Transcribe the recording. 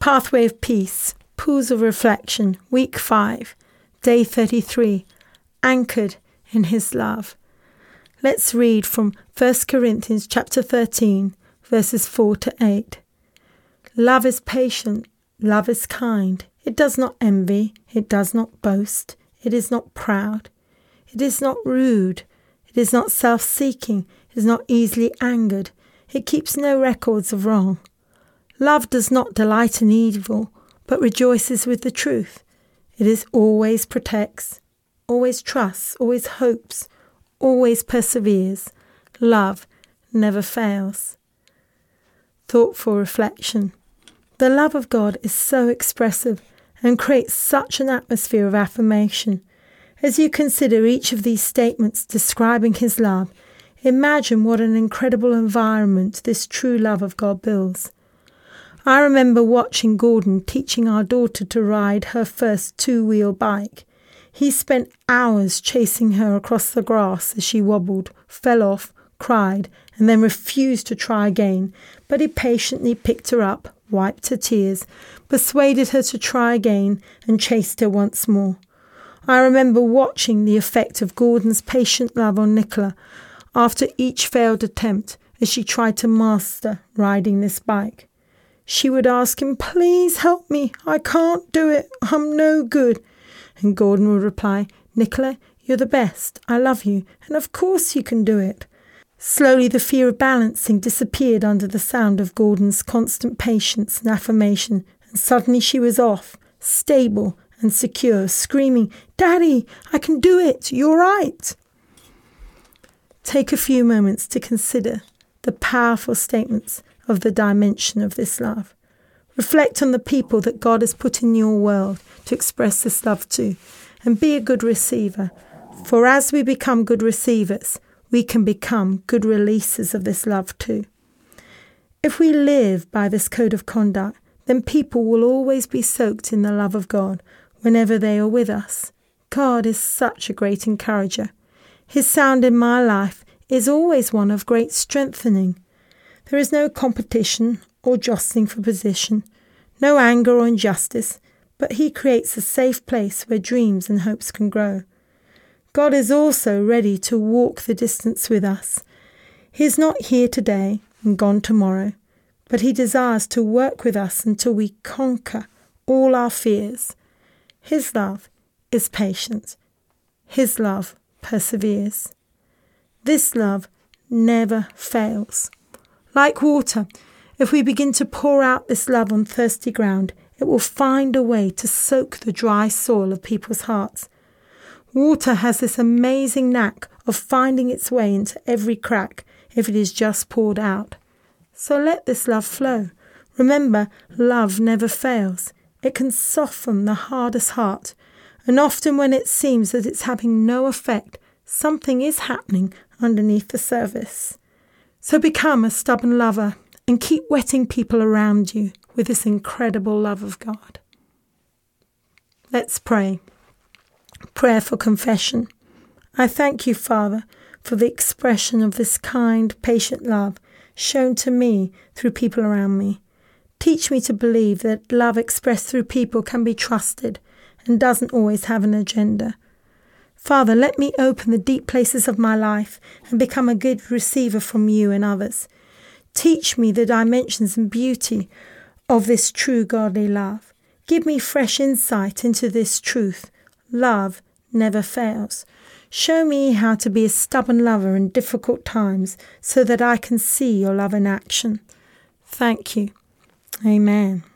Pathway of Peace, Pools of Reflection, Week 5, Day 33, Anchored in His Love. Let's read from 1 Corinthians chapter 13, verses 4 to 8. Love is patient, love is kind. It does not envy, it does not boast, it is not proud, it is not rude, it is not self-seeking, it is not easily angered, it keeps no records of wrong. Love does not delight in evil, but rejoices with the truth. It is always protects, always trusts, always hopes, always perseveres. Love never fails. Thoughtful reflection. The love of God is so expressive and creates such an atmosphere of affirmation. As you consider each of these statements describing His love, imagine what an incredible environment this true love of God builds. I remember watching Gordon teaching our daughter to ride her first two-wheel bike. He spent hours chasing her across the grass as she wobbled, fell off, cried, and then refused to try again. But he patiently picked her up, wiped her tears, persuaded her to try again, and chased her once more. I remember watching the effect of Gordon's patient love on Nicola after each failed attempt as she tried to master riding this bike. She would ask him, "Please help me, I can't do it, I'm no good." And Gordon would reply, "Nicola, you're the best, I love you, and of course you can do it." Slowly the fear of balancing disappeared under the sound of Gordon's constant patience and affirmation, and suddenly she was off, stable and secure, screaming, "Daddy, I can do it, you're right." Take a few moments to consider the powerful statements of the dimension of this love. Reflect on the people that God has put in your world to express this love to, and be a good receiver. For as we become good receivers, we can become good releasers of this love too. If we live by this code of conduct, then people will always be soaked in the love of God whenever they are with us. God is such a great encourager. His sound in my life is always one of great strengthening. There is no competition or jostling for position, no anger or injustice, but He creates a safe place where dreams and hopes can grow. God is also ready to walk the distance with us. He is not here today and gone tomorrow, but He desires to work with us until we conquer all our fears. His love is patient. His love perseveres. This love never fails. Like water, if we begin to pour out this love on thirsty ground, it will find a way to soak the dry soil of people's hearts. Water has this amazing knack of finding its way into every crack if it is just poured out. So let this love flow. Remember, love never fails. It can soften the hardest heart, and often when it seems that it's having no effect, something is happening underneath the surface. So become a stubborn lover and keep wetting people around you with this incredible love of God. Let's pray. Prayer for confession. I thank you, Father, for the expression of this kind, patient love shown to me through people around me. Teach me to believe that love expressed through people can be trusted and doesn't always have an agenda. Father, let me open the deep places of my life and become a good receiver from you and others. Teach me the dimensions and beauty of this true godly love. Give me fresh insight into this truth. Love never fails. Show me how to be a stubborn lover in difficult times so that I can see your love in action. Thank you. Amen.